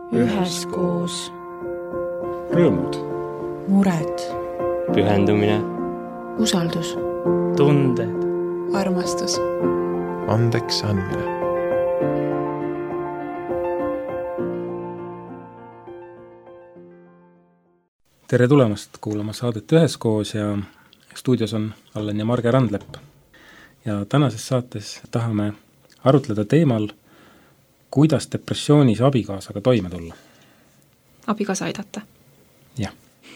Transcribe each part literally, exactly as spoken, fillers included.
üheskoos. Rõõmud. Mured. Pühendumine. Usaldus. Tunded. Armastus. Andeks andmine. Tere tulemast kuulama saadet Üheskoos ja stuudios on Allen ja Marge Randlepp. Ja tänases saates tahame arutleda teemal, kuidas depressioonis abikaasaga toime tulla. Abikaasa aidata. Jah.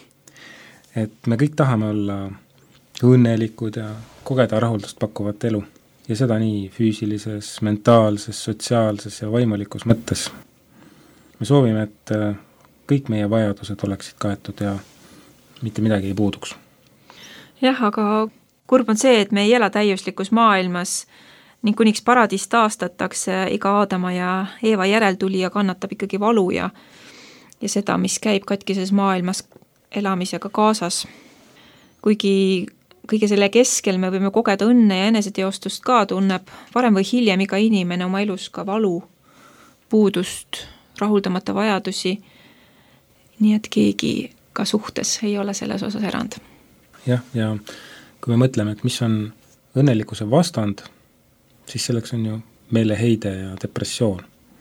Et me kõik tahame olla õnnelikud ja kogeda rahuldust pakkuvat elu. Ja seda nii füüsilises, mentaalses, sotsiaalses ja vaimulikus mõttes. Me soovime, et kõik meie vajadused oleksid kaetud ja mitte midagi ei puuduks. Jah, aga kurb on see, et me ei ela täiuslikus maailmas ning kuniks paradiis taastatakse, iga Aadama ja Eeva järeltulija kannatab ikkagi valu ja, ja seda, mis käib katkises maailmas elamisega kaasas. Kuigi kõige selle keskel me võime kogeda õnne ja eneseteostust ka, tunneb varem või hiljem iga inimene oma elus ka valu, puudust, rahuldamata vajadusi, nii et keegi ka suhtes ei ole selles osas erand. Jah, ja kui me mõtleme, et mis on õnnelikkuse vastand, siis selleks on ju meeleheide ja depressioon.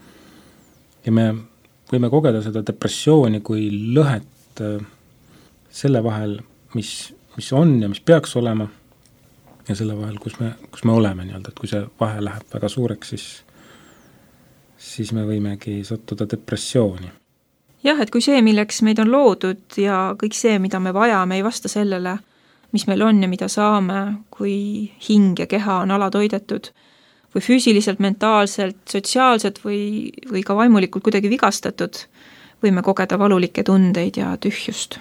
Ja me võime kogeda seda depressiooni kui lõhet selle vahel, mis, mis on ja mis peaks olema, ja selle vahel, kus me, kus me oleme nii-öelda, et kui see vahe läheb väga suureks, siis, siis me võimegi sattuda depressiooni. Jah, et kui see, milleks meid on loodud ja kõik see, mida me vajame, ei vasta sellele, mis meil on ja mida saame, kui hing ja keha on alatoidetud või füüsiliselt, mentaalselt, sotsiaalselt või, või ka vaimulikult kuidagi vigastatud, võime kogeda valulikke tundeid ja tühjust.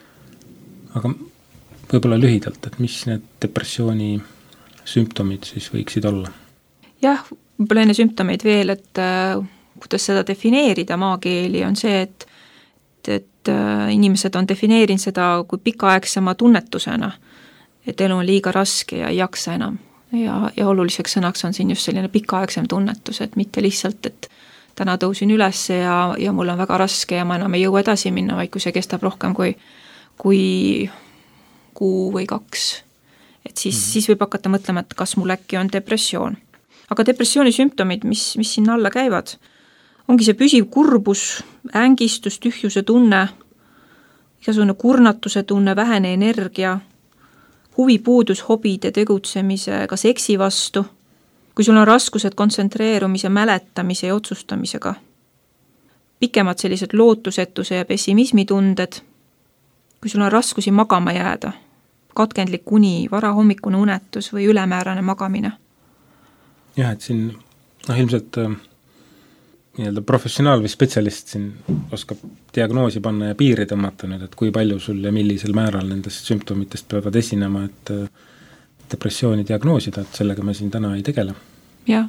Aga võib-olla lühidalt, et mis need depressiooni sümptomid siis võiksid olla? Jah, võib-olla enne sümptomeid veel, et kuidas seda defineerida maakeeli on see, et et inimesed on defineerinud seda kui pikaaegsema tunnetusena, et elu on liiga raske ja ei jaksa enam. Ja, ja oluliseks sõnaks on siin just selline pikaaegsem tunnetus, et mitte lihtsalt, et täna tõusin üles ja, ja mul on väga raske ja ma enam ei jõua edasi minna, vaid kui see kestab rohkem kui, kui kuu või kaks. Et siis, mm-hmm. siis võib hakata mõtlema, et kas mul äkki on depressioon. Aga depressiooni sümptomid, mis, mis sinna alla käivad, ongi see püsiv kurbus, ängistus, tühjuse tunne, igasugune kurnatuse tunne, vähene energia, huvipuudus hobide tegutsemise, ka seksi vastu, kui sul on raskused kontsentreerumise, mäletamise ja otsustamisega, pikemad sellised lootusetuse ja pessimismi tunded, kui sul on raskusi magama jääda, katkendlik uni, varahommikune unetus või ülemäärane magamine. Jah, et siin noh, ilmselt nii-öelda professionaal või spetsialist siin oskab diagnoosi panna ja piiri tõmmata nüüd, et kui palju sul ja millisel määral nendest sümptomitest peavad esinema, et depressiooni diagnoosida, et sellega me siin täna ei tegele. Jah,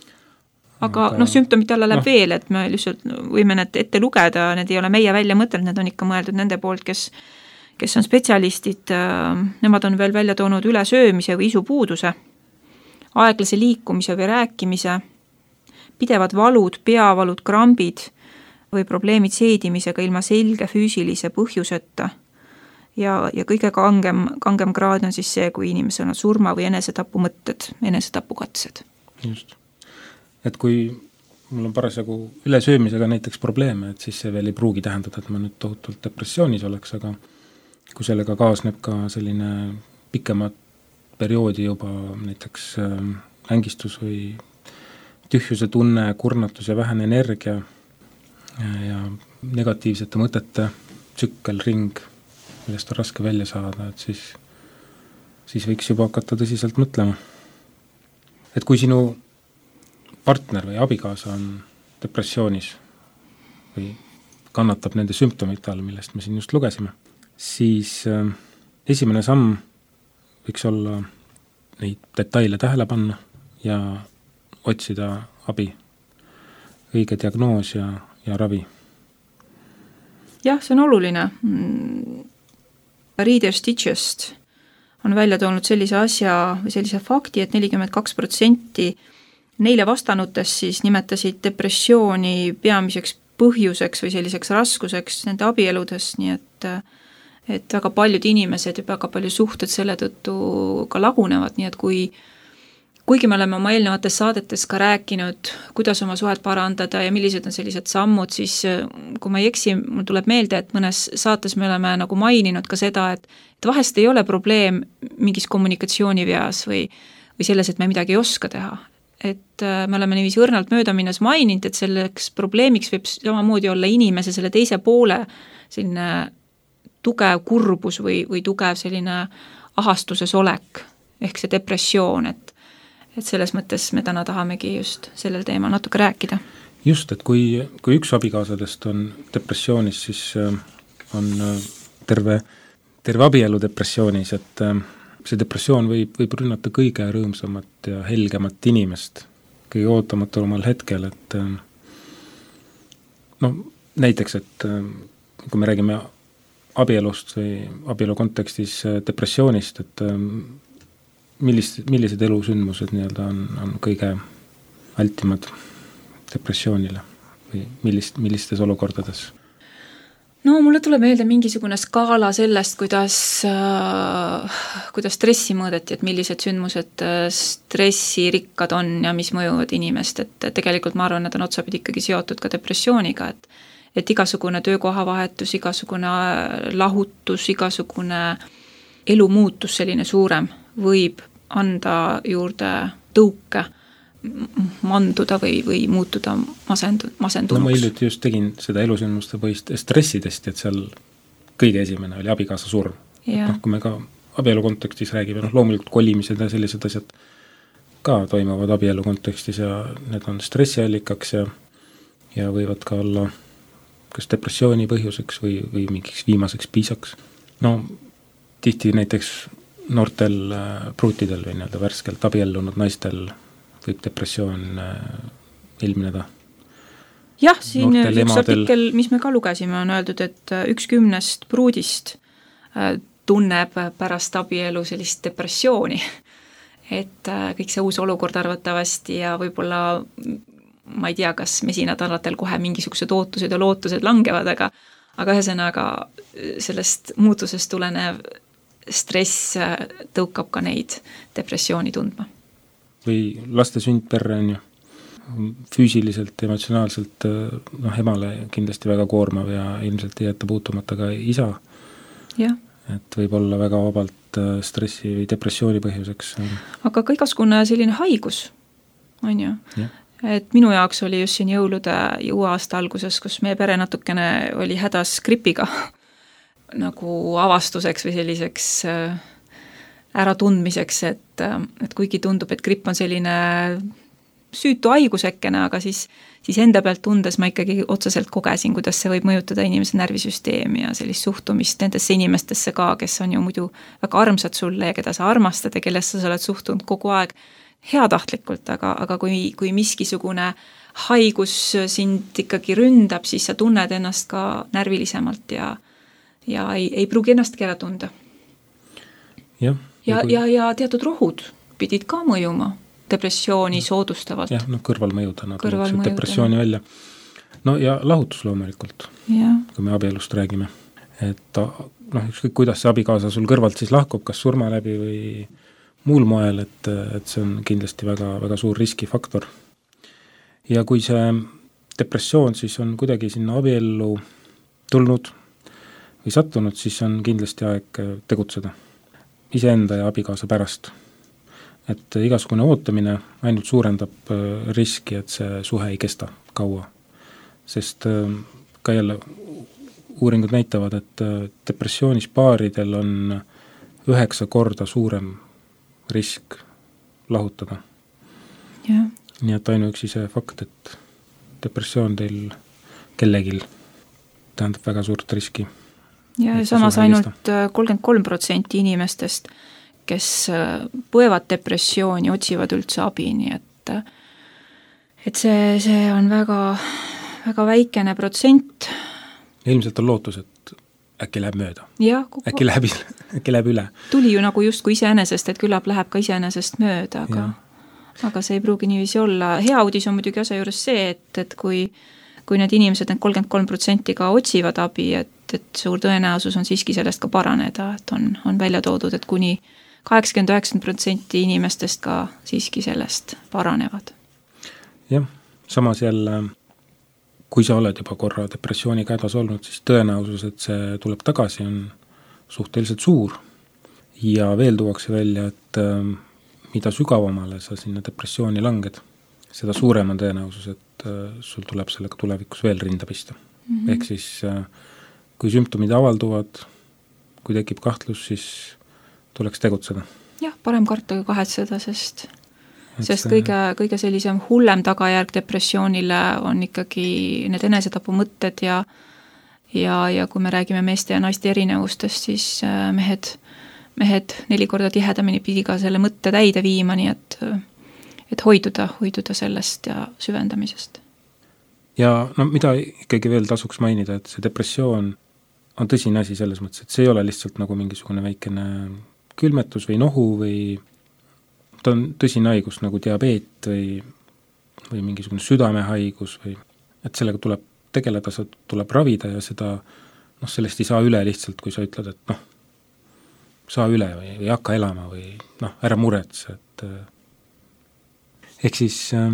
aga, aga noh, sümptomite alla läheb no. veel, et me lihtsalt võime need ette lugeda, need ei ole meie välja mõtelnud, need on ikka mõeldud nende poolt, kes, kes on spetsialistid, nemad on veel välja toonud ülesöömise või isupuuduse, aeglase liikumise või rääkimise, pidevad valud, peavalud, krambid või probleemid seedimisega ilma selge füüsilise põhjuseta. Ja, ja kõige kangem, kangem kraad on siis see, kui inimesel on surma või enesetapu mõtted, enesetapukatsed. Just. Et kui mul on parasjagu ülesöömisega näiteks probleeme, et siis see veel ei pruugi tähendada, et ma nüüd tohutult depressioonis oleks, aga kui sellega kaasneb ka selline pikemat perioodi juba näiteks ängistus või tühjuse tunne, kurnatus ja vähene energia ja, ja negatiivsete mõtete tsükkel, ring, millest on raske välja saada, et siis, siis võiks juba hakata tõsiselt mõtlema. Et kui sinu partner või abikaasa on depressioonis või kannatab nende sümptomite all, millest me siin just lugesime, siis äh, esimene samm võiks olla neid detaile tähele panna ja otsida abi, õige diagnoos ja, ja ravi. Jah, see on oluline. Reader's Digest on välja toonud sellise asja või sellise fakti, et nelikümmend kaks protsenti neile vastanutest siis nimetasid depressiooni peamiseks põhjuseks või selliseks raskuseks nende abieludes, nii et et väga paljud inimesed ja väga palju suhted selle tõttu ka lagunevad, nii et kui kuigi me oleme oma eelnevates saadetes ka rääkinud, kuidas oma suhet parandada ja millised on sellised sammud, siis kui ma ei eksi, mul tuleb meelde, et mõnes saates me oleme nagu maininud ka seda, et, et vahest ei ole probleem mingis kommunikatsiooniveas või, või selles, et me midagi ei oska teha. Et me oleme niiviisi õrnalt mööda minnes maininud, et selleks probleemiks võib samamoodi olla inimese selle teise poole selline tugev kurbus või, või tugev selline ahastuses olek, ehk see depressioon, et et selles mõttes me täna tahamegi just sellel teemal natuke rääkida. Just, et kui, kui üks abikaasadest on depressioonis, siis on terve, terve abielu depressioonis, et see depressioon võib, võib rünnata kõige rõõmsamat ja helgemat inimest, kõige ootamatumal hetkel, et no näiteks, et kui me räägime abielust või abielu kontekstis depressioonist, et millist, millised elusündmused nii-öelda on, on kõige altimad depressioonile või millist, millistes olukordades? No mulle tuleb meelde mingisugune skaala sellest, kuidas, äh, kuidas stressi mõõdeti, et millised sündmused stressirikkad on ja mis mõjuvad inimest, et tegelikult ma arvan, et on otsapidi ikkagi seotud ka depressiooniga, et et igasugune töökohavahetus, igasugune lahutus, igasugune elumuutus selline suurem võib anda juurde tõuke manduda või, või muutuda masendu, masendunuks. No ma hiljuti just tegin seda elusündmuste põhist stressidest, et seal kõige esimene oli abikaasa surm. No, kui me ka abielu kontekstis räägime, noh loomulikult kolimised ja sellised asjad ka toimuvad abielu kontekstis ja need on stressiallikaks ja, ja võivad ka olla kas depressiooni põhjuseks või, või mingiks viimaseks piisaks. No tihti näiteks noortel pruutidel või nii-öelda värskelt abiellunud naistel võib depressioon ilmineda. Jah, siin noortel üks emadel... artikkel, mis me ka lugesime, on öeldud, et üks kümnest pruudist tunneb pärast abielu sellist depressiooni. Et kõik see uus olukord arvatavasti ja võib-olla ma ei tea, kas mesinädalatel kohe mingisugused ootused ja lootused langevad, aga, aga ühesõnaga sellest muutusest tulenev stress tõukab ka neid depressiooni tundma. Või laste sündperre on ju füüsiliselt, emotsionaalselt noh, emale kindlasti väga koormav ja ilmselt ei jätta puutumata ka isa. Ja. Et võib olla väga vabalt stressi või depressiooni põhjuseks. Aga ka igasugune selline haigus on ju. Ja. Et minu jaoks oli just siin jõulude ja uue aasta alguses, kus meie pere natukene oli hädas gripiga nagu avastuseks või selliseks äratundmiseks, et, et kuigi tundub, et gripp on selline süütu haigusekkene, aga siis, siis enda pealt tundes ma ikkagi otseselt kogesin, kuidas see võib mõjutada inimese närvisüsteemi ja sellist suhtumist nendesse inimestesse ka, kes on ju muidu väga armsad sulle ja keda sa armastad ja kellest sa oled suhtunud kogu aeg heatahtlikult, aga, aga kui, kui miskisugune haigus sind ikkagi ründab, siis sa tunned ennast ka närvilisemalt ja ja ei, ei pruugi ennastki ära tunda. Ja, ja, kui... ja, ja teatud rohud pidid ka mõjuma depressiooni soodustavalt. Jah, no kõrvalmõjudena tuleb depressiooni välja. No ja lahutus loomulikult, ja. Kui me abielust räägime. Et noh, ükskõik kuidas see abikaasa sul kõrvalt siis lahkub, kas surma läbi või muul moel, et, et see on kindlasti väga, väga suur riskifaktor. Ja kui see depressioon siis on kuidagi sinna abiellu tulnud või sattunud, siis on kindlasti aeg tegutseda iseenda ja abikaasa pärast. Et igasugune ootamine ainult suurendab riski, et see suhe ei kesta kaua. Sest ka jälle uuringud näitavad, et depressioonis paaridel on üheksa korda suurem risk lahutada. Ja. Nii et ainuüksi see fakt, et depressioon teil kellegil tähendab väga suurt riski. Ja samas ainult kolmkümmend kolm protsenti inimestest, kes põevad depressiooni, otsivad üldse abi, nii et, et see, see on väga, väga väikene protsent. Ilmselt on lootus, et äkki läheb mööda. Ja, äkki, läheb, äkki läheb üle. Tuli ju nagu just kui iseenesest, et küllap läheb ka iseenesest mööda, aga, aga see ei pruugi niiviisi olla. Hea uudis on muidugi asja juures see, et, et kui kui need inimesed, need kolmkümmend kolm protsenti ka otsivad abi, et, et suur tõenäosus on siiski sellest ka paraneda, et on, on välja toodud, et kuni kaheksakümmend üheksa protsenti inimestest ka siiski sellest paranevad. Jah, samas jälle, kui sa oled juba korra depressiooniga hädas olnud, siis tõenäosus, et see tuleb tagasi, on suhteliselt suur. Ja veel tuuakse välja, et mida sügavamale sa sinna depressiooni langed, seda suurem on tõenäosus, et sul tuleb sellega tulevikus veel rinda pista. Mm-hmm. Ehk siis, kui sümptomid avalduvad, kui tekib kahtlus, siis tuleks tegutseda. Jah, parem karta kui kahetseda, sest, sest kõige, kõige sellisem hullem tagajärg depressioonile on ikkagi need enesetapu mõtted ja, ja, ja kui me räägime meeste ja naiste erinevustest, siis mehed, mehed neli korda tihedamini pidi ka selle mõtte täide viima, nii et et hoiduda, hoiduda sellest ja süvendamisest. Ja no mida ikkagi veel tasuks mainida, et see depressioon on tõsine asi selles mõttes, et see ei ole lihtsalt nagu mingisugune väikene külmetus või nohu või ta on tõsine haigus nagu diabeet või, või mingisugune südamehaigus või et sellega tuleb tegeleda, seda tuleb ravida ja seda, noh, sellest ei saa üle lihtsalt, kui sa ütled, et noh, saa üle või, või hakka elama või noh, ära muretse, et ehk siis,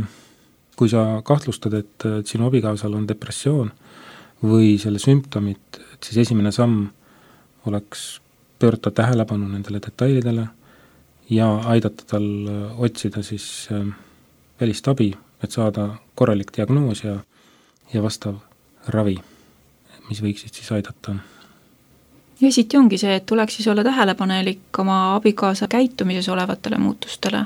kui sa kahtlustad, et sinu abikaasal on depressioon või selle sümptomid, et siis esimene samm oleks pöörata tähelepanu nendele detailidele ja aidata tal otsida siis välist abi, et saada korralik diagnoos ja, ja vastav ravi, mis võiksid siis aidata. Ja siit ongi see, et tuleks siis olla tähelepanelik oma abikaasa käitumises olevatele muutustele.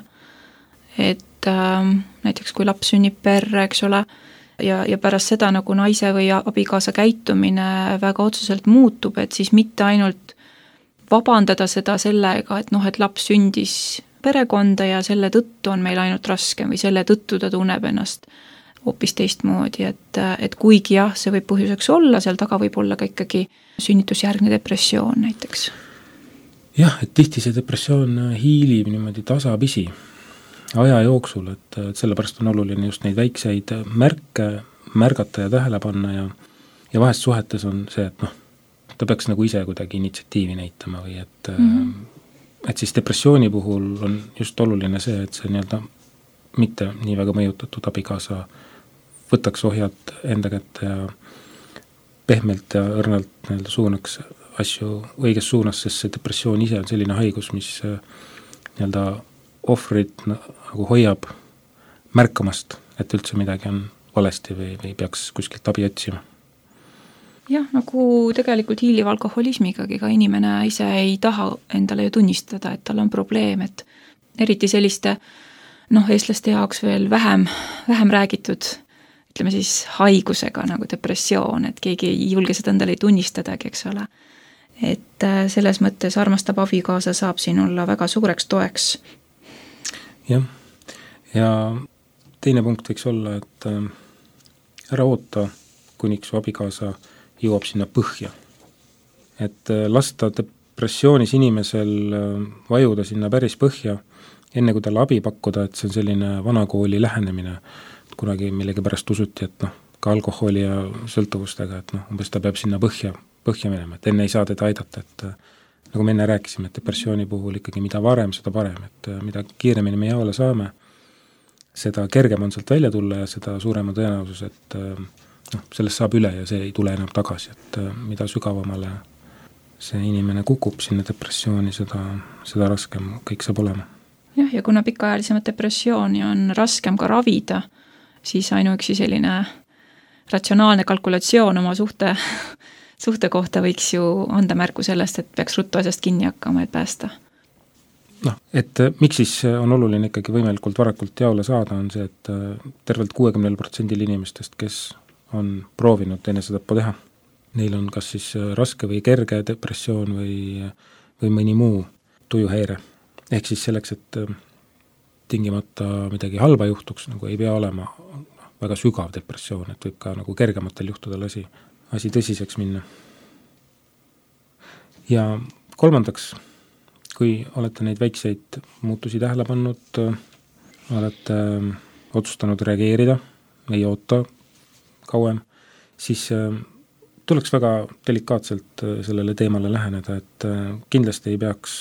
Et äh, näiteks kui laps sünnib perre, eks ole, ja, ja pärast seda nagu naise või abikaasa käitumine väga otseselt muutub, et siis mitte ainult vabandada seda sellega, et noh, et laps sündis perekonda ja selle tõttu on meil ainult raskem või selle tõttu ta tunneb ennast hoopis teistmoodi, et, et kuigi jah, see võib põhjuseks olla, seal taga võib olla ka ikkagi sünnitusjärgne depressioon näiteks. Jah, et tihti see depressioon hiilib niimoodi tasapisi aja jooksul, et, et sellepärast on oluline just neid väikseid märke märgata ja tähele panna ja, ja vahest suhetes on see, et noh, ta peaks nagu ise kuidagi initsiatiivi näitama või et mm-hmm. et siis depressiooni puhul on just oluline see, et see nii-öelda mitte nii väga mõjutatud abikaasa võtaks ohjad enda kätte ja pehmelt ja õrnalt nii-öelda suunaks asju õiges suunas, sest see depressioon ise on selline haigus, mis nii-öelda ohvrid nagu hoiab märkamast, et üldse midagi on valesti või, või peaks kuskilt abi otsima. Jah, nagu tegelikult hiiliv alkoholismigagi ka inimene ise ei taha endale ju tunnistada, et tal on probleem, et eriti selliste noh, eestlaste jaoks veel vähem, vähem räägitud, ütleme siis haigusega nagu depressioon, et keegi ei julge seda endale ei tunnistadagi, eks ole. Et selles mõttes armastav abikaasa saab siin olla väga suureks toeks. Jah, ja teine punkt võiks olla, et ära oota, kuniks su abikaasa jõuab sinna põhja. Et lasta depressioonis inimesel vajuda sinna päris põhja, enne kui talle abi pakkuda, et see on selline vanakooli lähenemine, kunagi millegi pärast usuti, et noh, ka alkoholi ja sõltuvustega, et noh, umbes ta peab sinna põhja, põhja minema, et enne ei saa teda aidata, et nagu me enne rääkisime, et depressiooni puhul ikkagi mida varem, seda parem, et mida kiiremini me jaole saame, seda kergem on sealt välja tulla ja seda suurema tõenäosus, et noh, sellest saab üle ja see ei tule enam tagasi, et mida sügavamale see inimene kukub sinna depressiooni, seda, seda raskem kõik saab olema. Jah, ja kuna pikaajalisemat depressiooni on raskem ka ravida, siis ainuüksi selline ratsionaalne kalkulatsioon oma suhte, suhte kohta võiks ju anda märku sellest, et peaks ruttu asjast kinni hakkama, et päästa. Noh, et miks siis on oluline ikkagi võimalikult varakult jaole saada, on see, et tervelt kuuekümne protsendil inimestest, kes on proovinud enesetappu teha, neil on kas siis raske või kerge depressioon või, või mõni muu tujuhäire. Ehk siis selleks, et tingimata midagi halba juhtuks, nagu ei pea olema väga sügav depressioon, et võib ka nagu kergematel juhtudel asi, asi tõsiseks minna. Ja kolmandaks, kui olete neid väikseid muutusi tähele pannud, olete otsustanud reageerida, ei oota kauem, siis tuleks väga delikaatselt sellele teemale läheneda, et kindlasti ei peaks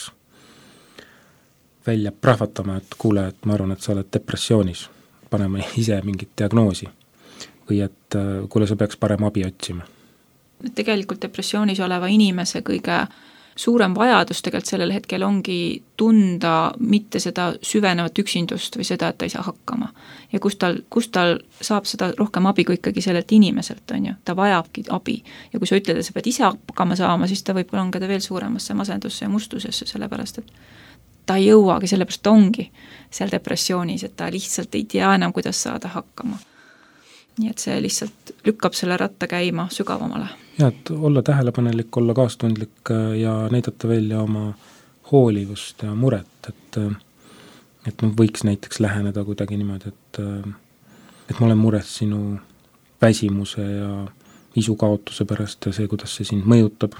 välja prahvatama, et kuule, et ma arvan, et sa oled depressioonis, panema ise mingit diagnoosi või et kuule, sa peaks parem abi otsima. Tegelikult depressioonis oleva inimese kõige suurem vajadus tegelikult sellel hetkel ongi tunda mitte seda süvenevat üksindust või seda, et ta ei saa hakkama. Ja kus tal, kus tal saab seda rohkem abi kui ikkagi sellelt inimeselt, on ju, ta vajabki abi. Ja kui sa ütled, et sa pead ise hakkama saama, siis ta võib langeda veel suuremasse masendusse ja mustusesse, sellepärast, et ta ei jõuagi, sellepärast ta ongi seal depressioonis, et ta lihtsalt ei tea enam, kuidas saada hakkama. Nii et see lihtsalt lükkab selle ratta käima sügavamale. Ja, et olla tähelepanelik, olla kaastundlik ja näidata välja oma hoolivust ja muret, et, et võiks näiteks läheneda kuidagi niimoodi, et, et ma olen mures sinu väsimuse ja isukaotuse pärast ja see, kuidas see sind mõjutab.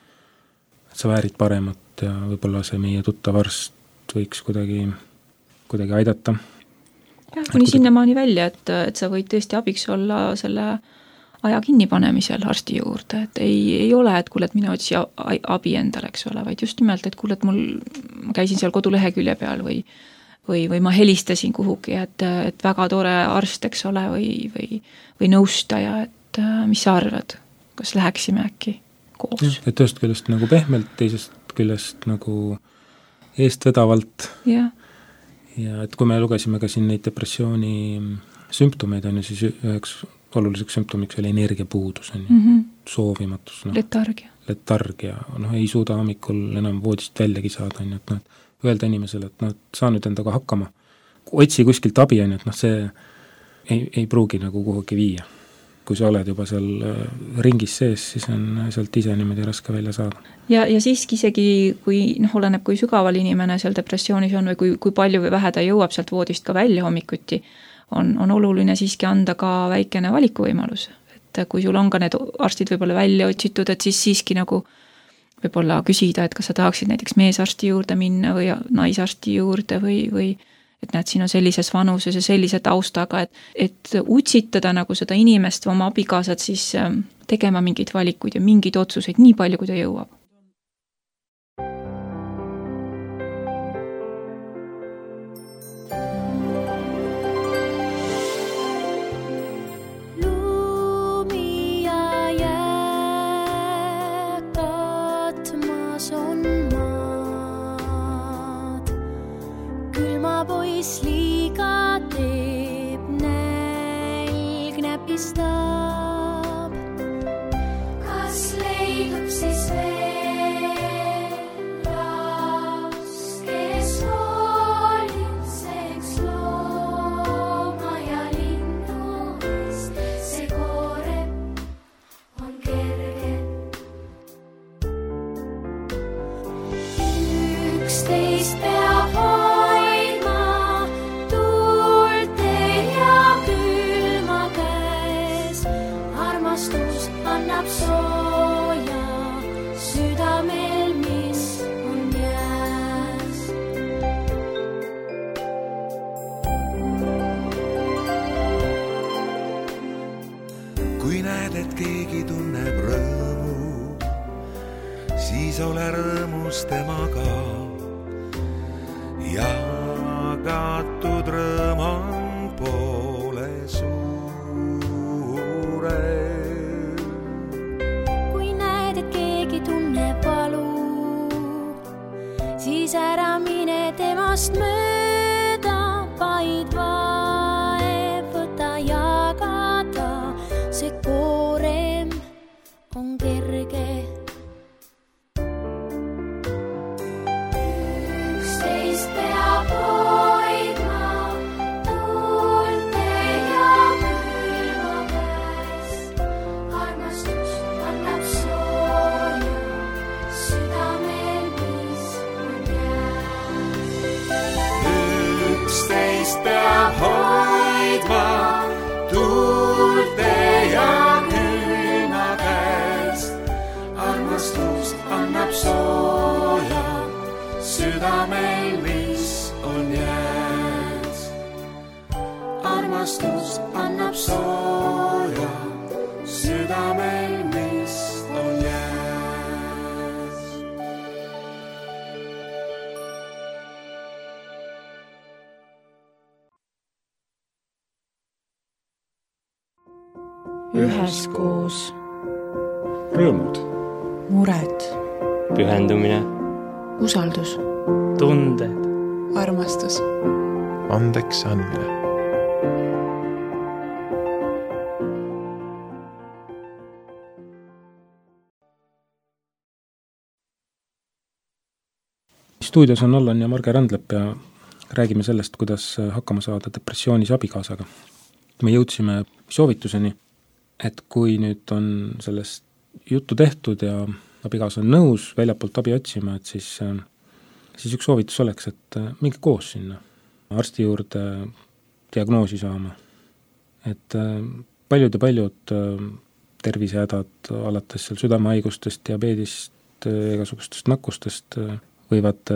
Et sa väärid paremat ja võib-olla see meie tuttav arst võiks kuidagi, kuidagi aidata. Ja, kuni kuidagi... sinnamaani välja, et, et sa võid tõesti abiks olla selle aja kinnipanemisel arsti juurde, et ei, ei ole, et kuule, et mine otsi abi endale, eks ole, vaid just nimelt, et kuule, et mul, ma käisin seal kodulehekülje peal või, või, või ma helistasin kuhugi, et, et väga tore arst, eks ole, või, või, või nõustaja, et mis sa arvad, kas läheksime äkki koos? Et ühest küljest nagu pehmelt, teisest küljest nagu eestvedavalt. Ja. ja et kui me lugesime ka siin neid depressiooni sümptomeid, on ju, siis üheks oluliseks sümptomiks oli energiapuudus, on ju, mm -hmm. soovimatus. No, letargia. Letargia, noh, ei suuda hommikul enam voodist väljagi saada, on ju, et noh, öelda inimesele, et noh, saa nüüd endaga hakkama. Otsi kuskilt abi, on ju, et noh, see ei, ei pruugi nagu kuhugi viia. Kui sa oled juba seal ringis sees, siis on sealt ise niimoodi raske välja saada. Ja, ja siiski isegi, kui noh, oleneb, kui sügaval inimene seal depressioonis on või kui, kui palju või vähe ta jõuab sealt voodist ka välja hommikuti, on, on oluline siiski anda ka väikene valikuvõimalus. Et kui sul on ka need arstid võib-olla välja otsitud, et siis siiski nagu võib-olla küsida, et kas sa tahaksid näiteks meesarsti juurde minna või naisarsti juurde või, või et näed, siin on sellises vanuses ja sellise taustaga, et, et utsitada nagu seda inimest või oma abikaasat siis tegema mingeid valikuid ja mingeid otsuseid nii palju, kui ta jõuab. Pois liiga teeb, nälg näpistab. Kas leidub siis veel laps, kes hoolitseks looma ja linnuist? See koorem on kerge. Üksteist peab hoidma annab sooja südamel, mis on jääs. Kui näed, et keegi tunneb rõõmu, siis ole rõõmus temaga. Jagatud rõõm on poole suure. Siis ära mine temast mööda, vaid vaev võta jagada. See koorem on kerge. Üksteist peab hoidma tuulte ja külma käes. Armastus annab sooja südamel, mis on jääs. üheskoos, rõõmud, mured, pühendumine, usaldus, tunded, armastus, andeks andmine, stuudios on Allan ja Marge Randlep ja räägime sellest, kuidas hakkama saada depressioonis abikaasaga. Me jõudsime soovituseni, et kui nüüd on sellest juttu tehtud ja abikaasa on nõus väljapoolt abi otsima, et siis, siis üks soovitus oleks, et minge koos sinna arsti juurde diagnoosi saama. Et paljud ja paljud tervisehädad, alates seal südamehaigustest, diabeedist, igasugustest nakkustest, võivad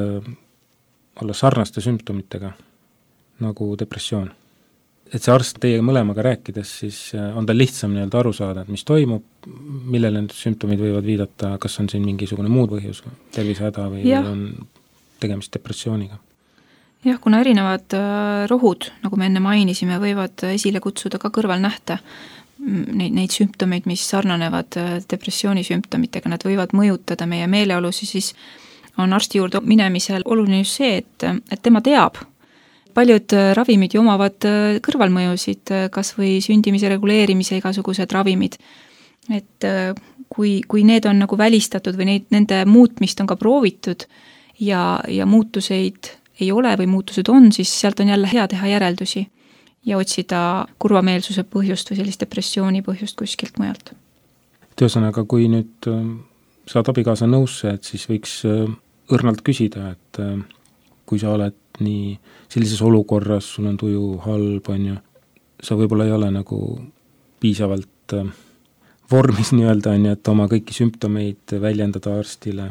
olla sarnaste sümptomitega nagu depressioon. Et see arst teiega mõlemaga rääkides, siis on tal lihtsam nii-öelda aru saada, et mis toimub, millele need sümptomid võivad viidata, kas on siin mingisugune muud põhjus, tervisehäda või ja. on tegemist depressiooniga. Jah, kuna erinevad rohud, nagu me enne mainisime, võivad esile kutsuda ka kõrvalnähte, neid, neid sümptomeid, mis sarnanevad depressiooni sümptomitega, nad võivad mõjutada meie meeleolusi, siis on arsti juurde minemisel oluline just see, et, et tema teab. Paljud ravimid ju omavad kõrvalmõjusid, kas või sündimise reguleerimise igasugused ravimid. Et kui, kui need on nagu välistatud või neid, nende muutmist on ka proovitud ja, ja muutuseid ei ole või muutused on, siis sealt on jälle hea teha järeldusi ja otsida kurvameelsuse põhjust või sellist depressiooni põhjust kuskilt mujalt. Ühesõnaga, kui nüüd saad abikaasa nõusse, et siis võiks õrnalt küsida, et kui sa oled nii sellises olukorras, sul on tuju halb, on ju, sa võib-olla ei ole nagu piisavalt vormis nii-öelda, on ju, et oma kõiki sümptomeid väljendada arstile,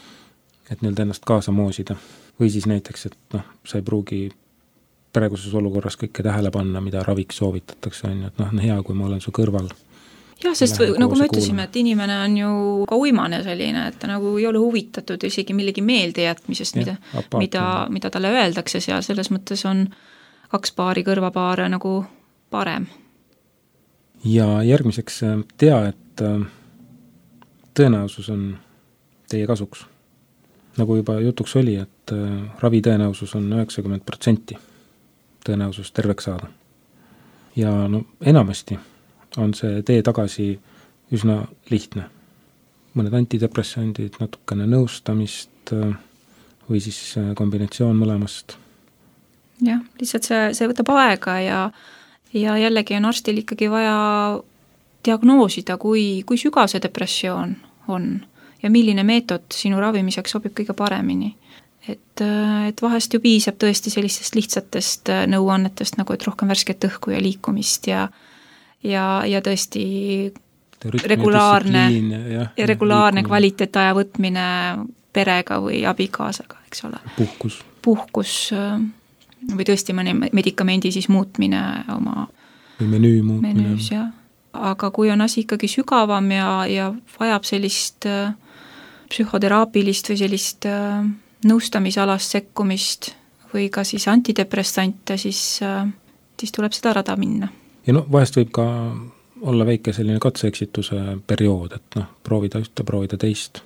et nii-öelda ennast kaasa moosida. Või siis näiteks, et noh, sa ei pruugi praeguses olukorras kõike tähele panna, mida raviks soovitatakse, on ju, et noh, hea, kui ma olen su kõrval. Jah, sest või, nagu me ütlesime, et inimene on ju ka uimane selline, et ta nagu ei ole huvitatud isegi millegi meeldejätmisest, mida, mida, mida talle öeldakse seal, selles mõttes on kaks paari kõrvapaare nagu parem. Ja järgmiseks tea, et tõenäosus on teie kasuks. Nagu juba jutuks oli, et ravi tõenäosus on üheksakümmend protsenti tõenäosus terveks saada. Ja no enamasti on see tee tagasi üsna lihtne. Mõned antidepressandid, natukene nõustamist või siis kombinatsioon mõlemast. Jah, lihtsalt see, see võtab aega ja, ja jällegi on arstil ikkagi vaja diagnoosida, kui, kui sügav see depressioon on ja milline meetod sinu ravimiseks sobib kõige paremini. Et, et vahest ju piisab tõesti sellistest lihtsatest nõuannetest, nagu et rohkem värsket õhku ja liikumist ja ja, ja tõesti regulaarne ja, ja regulaarne kvaliteetaja võtmine perega või abikaasaga, eks ole. Puhkus. Puhkus või tõesti mõne medikamendi siis muutmine oma või menüü muutmine. Menüüs, jah. Aga kui on asi ikkagi sügavam ja, ja vajab sellist psühhoteraapilist või sellist nõustamisalast sekkumist või ka siis antidepressante, siis, siis tuleb seda rada minna. Ja no vahest võib ka olla väike selline katseeksituse periood, et noh, proovida ühte, proovida teist.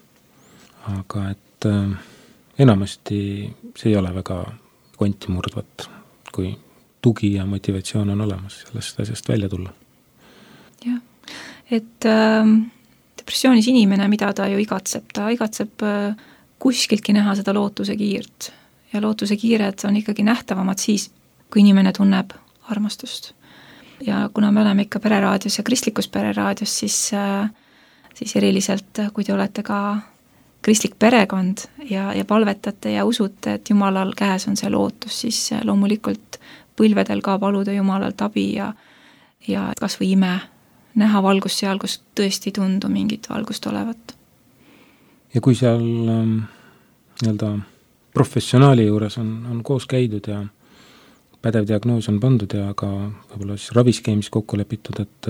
Aga et äh, enamasti see ei ole väga konti murdvat, kui tugi ja motivatsioon on olemas sellest asjast välja tulla. Jah, et äh, depressioonis inimene, mida ta ju igatseb, ta igatseb äh, kuskiltki näha seda lootuse kiirt. Ja lootuse kiired on ikkagi nähtavamad siis, kui inimene tunneb armastust. Ja kuna me oleme ikka pereraadios ja kristlikus pereraadios, siis, siis eriliselt, kui te olete ka kristlik perekond ja, ja palvetate ja usute, et Jumalal käes on see lootus, siis loomulikult põlvedel ka paluda Jumalalt abi ja, ja kas või ime näha valgust seal, kus tõesti ei tundu mingit valgust olevat. Ja kui seal ähm, nii-öelda professionaali juures on, on koos käidud ja pädev diagnoos on pandud ja ka võib-olla siis raviskeemis kokku lepitud, et,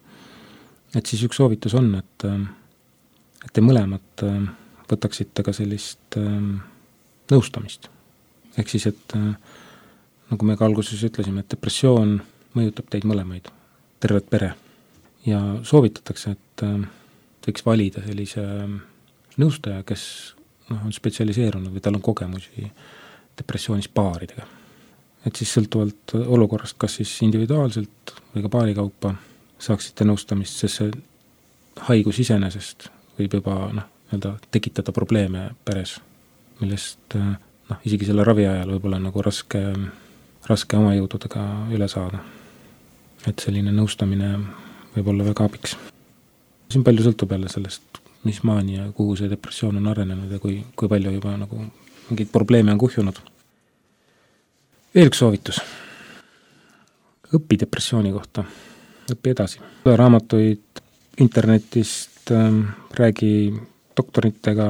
et siis üks soovitus on, et, et te mõlemad võtaksite ka sellist nõustamist. Ehk siis, et nagu me ka alguses ütlesime, et depressioon mõjutab teid mõlemaid, tervet pere. ja soovitatakse, et võiks valida sellise nõustaja, kes noh, on spetsialiseerunud või tal on kogemusi depressioonis paaridega. Et siis sõltuvalt olukorrast, kas siis individuaalselt või ka paarikaupa saaksite nõustamist, sest see haigus iseenesest võib juba noh, nii-öelda tekitada probleeme peres, millest noh, isegi selle ravi ajal võib olla nagu raske, raske oma jõududega üle saada. Et selline nõustamine võib olla väga abiks. Siin palju sõltub jälle sellest, mis maani ja kuhu see depressioon on arenenud ja kui, kui palju juba nagu mingid probleeme on kuhjunud. Veel üks soovitus. Õpi depressiooni kohta. Õpi edasi. Raamatuid internetist, räägi doktoritega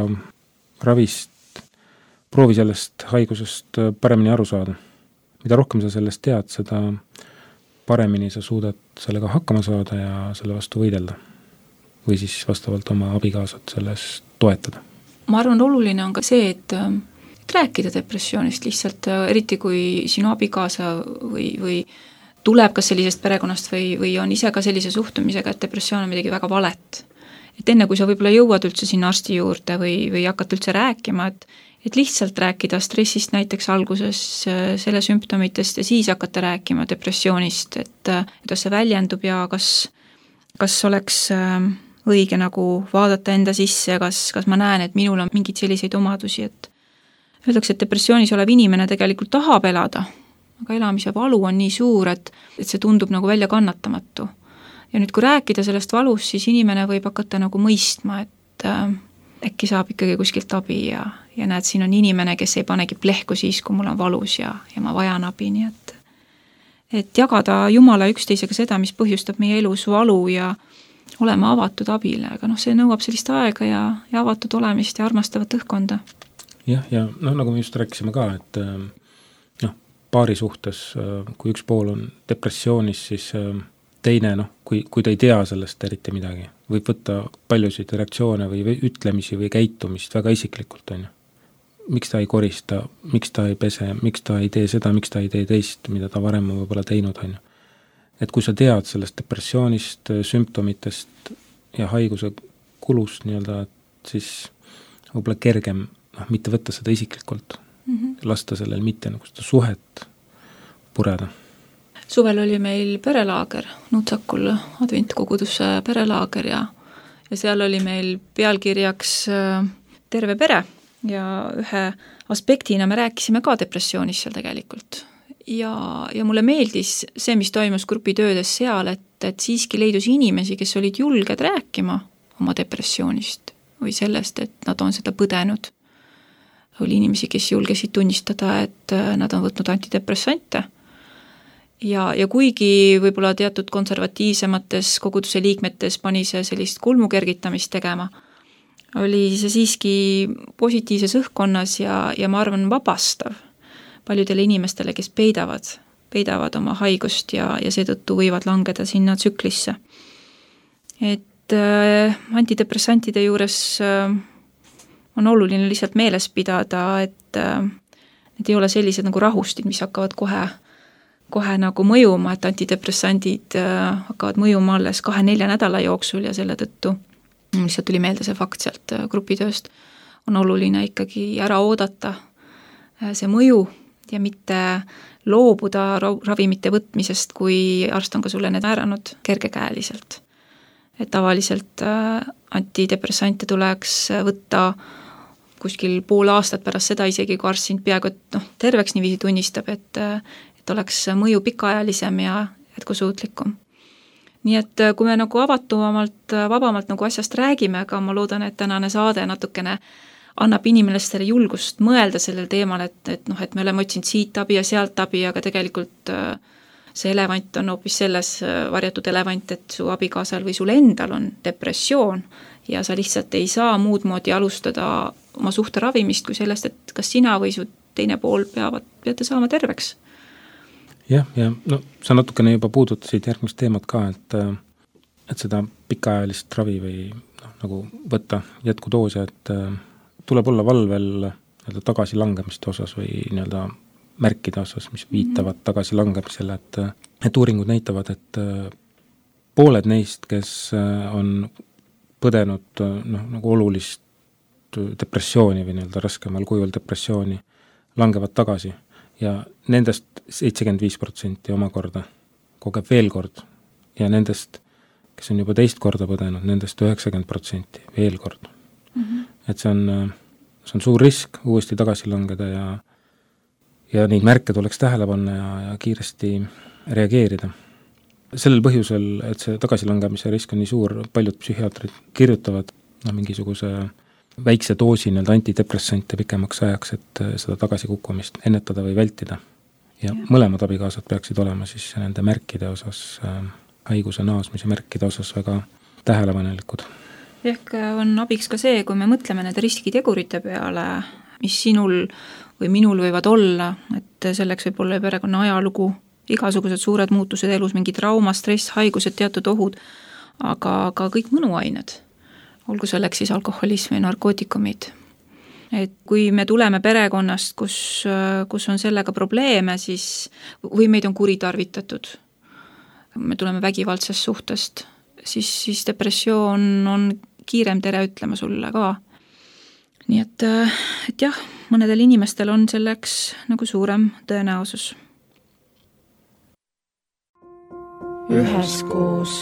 ravist, proovi sellest haigusest paremini aru saada. Mida rohkem sa sellest tead, seda paremini sa suudad sellega hakkama saada ja selle vastu võidelda. Või siis vastavalt oma abikaasat selles toetada. Ma arvan, oluline on ka see, et, et rääkida depressioonist lihtsalt, eriti kui sinu abikaasa või, või tuleb kas sellisest perekonnast või, või on ise ka sellise suhtumisega, et depressioon on midagi väga valet. Et enne kui sa võib-olla jõuad üldse sinna arsti juurde või, või hakkad üldse rääkima, et et lihtsalt rääkida stressist näiteks alguses, selle sümptomitest ja siis hakata rääkima depressioonist, et kuidas see väljendub ja kas, kas oleks õige nagu vaadata enda sisse, kas, kas ma näen, et minul on mingid selliseid omadusi, et öeldakse, et depressioonis olev inimene tegelikult tahab elada, aga elamise valu on nii suur, et, et see tundub nagu välja kannatamatu. Ja nüüd, kui rääkida sellest valust, siis inimene võib hakata nagu mõistma, et äkki saab ikkagi kuskilt abi ja, ja näed, siin on inimene, kes ei panegi plehku siis, kui mul on valus ja, ja ma vajan abi, nii et et jagada Jumala üksteisega seda, mis põhjustab meie elus valu ja olema avatud abile, aga noh, see nõuab sellist aega ja, ja avatud olemist ja armastavat õhkonda. Jah, ja no, nagu me just rääkisime ka, et noh, paari suhtes, kui üks pool on depressioonis, siis teine, noh, kui, kui ta ei tea sellest eriti midagi, võib võtta paljusid reaktsioone või, või ütlemisi või käitumist väga isiklikult, on ju. Miks ta ei korista, miks ta ei pese, miks ta ei tee seda, miks ta ei tee teist, mida ta varem on võib-olla teinud, on ju. Et kui sa tead sellest depressioonist, sümptomitest ja haiguse kulust nii-öelda, siis võib-olla kergem noh, mitte võtta seda isiklikult, mm-hmm. lasta sellel mitte nagu seda suhet pureda. Suvel oli meil perelaager, Nutsakul adventkoguduse perelaager ja, ja seal oli meil pealkirjaks terve pere ja ühe aspektina me rääkisime ka depressioonist seal tegelikult. Ja, ja mulle meeldis see, mis toimus grupitöödes seal, et, et siiski leidus inimesi, kes olid julged rääkima oma depressioonist või sellest, et nad on seda põdenud. Oli inimesi, kes julgesid tunnistada, et nad on võtnud antidepressante. Ja, ja kuigi võib-olla teatud konservatiivsemates koguduse liikmetes pani see sellist kulmukergitamist tegema, oli see siiski positiivses õhkonnas ja, ja ma arvan vabastav paljudele inimestele, kes peidavad, peidavad oma haigust ja, ja seetõttu võivad langeda sinna tsüklisse. Et äh, antidepressantide juures äh, on oluline lihtsalt meeles pidada, et äh, need ei ole sellised nagu rahustid, mis hakkavad kohe kohe nagu mõjuma, et antidepressandid hakkavad mõjuma alles kahe-nelja nädala jooksul ja selle tõttu lihtsalt tuli meelde see fakt sealt grupitööst. On oluline ikkagi ära oodata see mõju ja mitte loobuda ravimite võtmisest, kui arst on ka sulle need määranud kergekäeliselt. Et tavaliselt antidepressante tuleks võtta kuskil pool aastat pärast seda, isegi kui arst sind peaaegu et noh, terveks niiviisi tunnistab, et et oleks mõju pikaajalisem ja jätkusuutlikum. Nii et kui me nagu avatumalt, vabamalt nagu asjast räägime, aga ma loodan, et tänane saade natukene annab inimestele julgust mõelda sellel teemal, et, et, noh, et me oleme otsinud siit abi ja sealt abi, aga tegelikult see elevant on hoopis selles varjatud elevant, et su abikaasal või sul endal on depressioon ja sa lihtsalt ei saa muud moodi alustada oma suhte ravimist kui sellest, et kas sina või su teine pool peavad, peate saama terveks. Jah, ja no sa natukene juba puudutasid järgmist teemat ka, et, et seda pikaajalist ravi või no, nagu võtta jätkudoose, et tuleb olla valvel tagasilangemiste osas või nii-öelda märkide osas, mis viitavad tagasilangemisele, et, et uuringud näitavad, et pooled neist, kes on põdenud noh, nagu olulist depressiooni või nii-öelda raskemal kujul depressiooni, langevad tagasi ja nendest seitsekümmend viis protsenti omakorda kogeb veel kord ja nendest, kes on juba teist korda põdenud, nendest üheksakümmend protsenti veel kord. Mm-hmm. Et see on, see on suur risk uuesti tagasi langeda ja, ja neid märke tuleks tähele panna ja, ja kiiresti reageerida. Sellel põhjusel, et see tagasilangemise risk on nii suur, paljud psühhiaatrid kirjutavad no, mingisuguse väikse doosi nii-öelda antidepressante pikemaks ajaks, et seda tagasikukkumist ennetada või vältida. Ja, ja mõlemad abikaasad peaksid olema siis nende märkide osas, äh, haiguse naasmise märkide osas väga tähelepanelikud. Ehk on abiks ka see, kui me mõtleme nende riskitegurite peale, mis sinul või minul võivad olla, et selleks võib olla perekonna ajalugu, igasugused suured muutused elus, mingi trauma, stress, haigused, teatud ohud, aga ka kõik mõnuained. Olgu selleks siis alkoholism või narkootikumid. Et kui me tuleme perekonnast, kus, kus on sellega probleeme, siis, või meid on kuritarvitatud, me tuleme vägivaldsest suhtest, siis, siis depressioon on kiirem tere ütlema sulle ka. Nii et, et jah, mõnedel inimestel on selleks nagu suurem tõenäosus. Üheskoos.